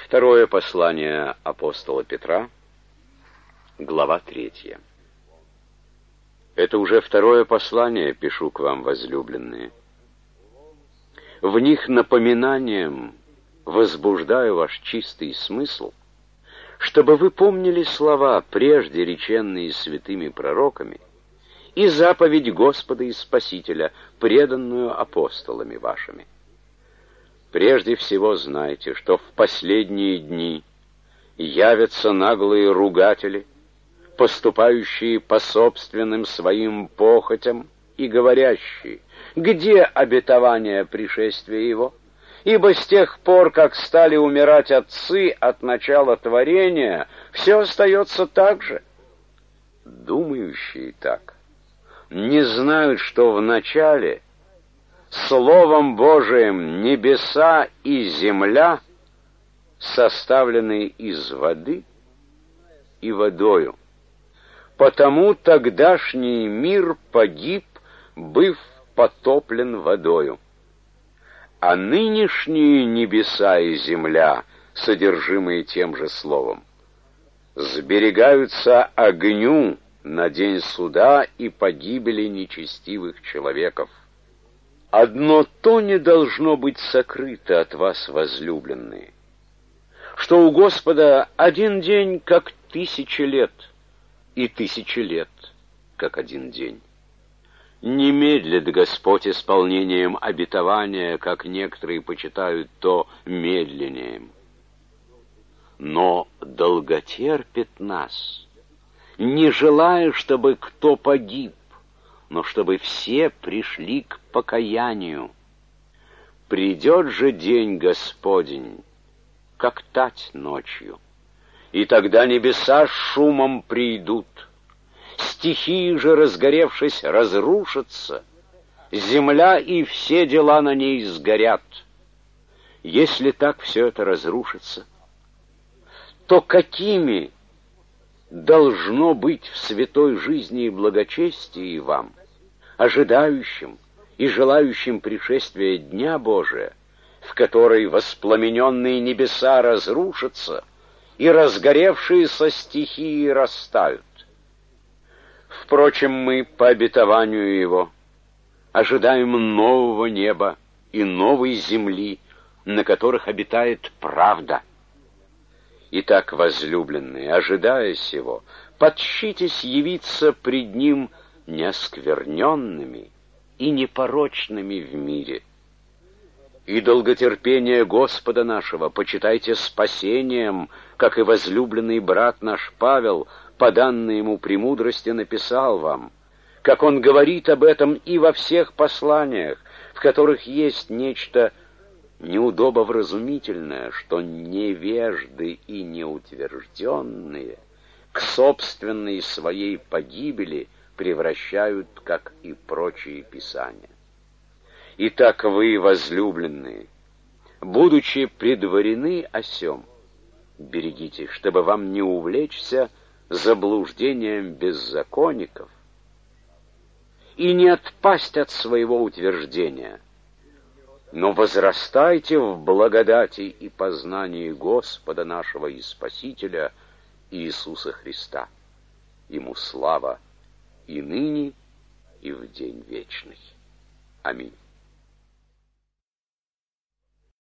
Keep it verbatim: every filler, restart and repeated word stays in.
Второе послание апостола Петра, глава третья. Это уже второе послание пишу к вам, возлюбленные. В них напоминанием возбуждаю ваш чистый смысл, чтобы вы помнили слова, прежде реченные святыми пророками, и заповедь Господа и Спасителя, преданную апостолами вашими. Прежде всего знайте, что в последние дни явятся наглые ругатели, поступающие по собственным своим похотям и говорящие: где обетование пришествия его? Ибо с тех пор, как стали умирать отцы от начала творения, все остается так же. Думающие так не знают, что в начале Словом Божиим небеса и земля составлены из воды и водою. Потому тогдашний мир погиб, быв потоплен водою. А нынешние небеса и земля, содержимые тем же словом, сберегаются огню на день суда и погибели нечестивых человеков. Одно то не должно быть сокрыто от вас, возлюбленные, что у Господа один день, как тысячи лет, и тысячи лет, как один день. Не медлит Господь исполнением обетования, как некоторые почитают то медленнее, но долготерпит нас, не желая, чтобы кто погиб, но чтобы все пришли к покаянию. Придет же день Господень, как тать ночью, и тогда небеса с шумом придут, стихии же, разгоревшись, разрушатся, земля и все дела на ней сгорят. Если так все это разрушится, то какими должно быть в святой жизни и благочестии вам, ожидающим и желающим пришествия Дня Божия, в который воспламененные небеса разрушатся и разгоревшиеся стихии растают. Впрочем, мы по обетованию Его ожидаем нового неба и новой земли, на которых обитает правда. Итак, возлюбленные, ожидая сего, подщитесь явиться пред Ним неоскверненными и непорочными в мире. И долготерпение Господа нашего почитайте спасением, как и возлюбленный брат наш Павел, по данной ему премудрости, написал вам, как он говорит об этом и во всех посланиях, в которых есть нечто неудобовразумительное, что невежды и неутвержденные к собственной своей погибели превращают, как и прочие писания. Итак, вы, возлюбленные, будучи предварены о сем, берегите, чтобы вам не увлечься заблуждением беззаконников и не отпасть от своего утверждения, но возрастайте в благодати и познании Господа нашего и Спасителя Иисуса Христа. Ему слава и ныне, и в день вечный. Аминь.